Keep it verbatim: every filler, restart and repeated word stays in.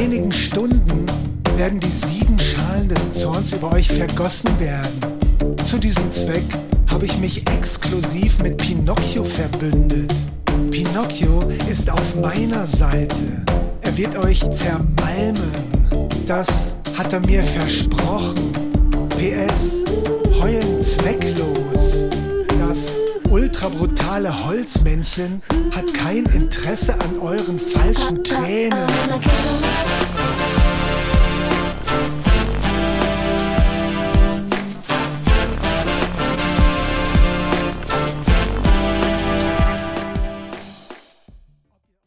wenigen Stunden werden die sieben Schalen des Zorns über euch vergossen werden. Zu diesem Zweck habe ich mich exklusiv mit Pinocchio verbündet. Pinocchio ist auf meiner Seite. Er wird euch zermalmen. Das hat er mir versprochen. P S. Heulen zwecklos. Das ultrabrutale Holzmännchen hat kein Interesse an euren falschen Tränen.